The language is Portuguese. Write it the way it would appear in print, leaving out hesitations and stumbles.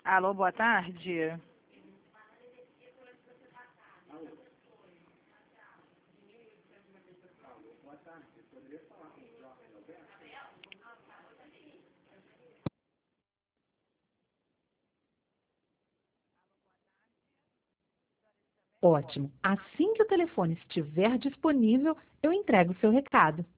Alô, boa tarde. Ótimo. Assim que o telefone estiver disponível, eu entrego o seu recado.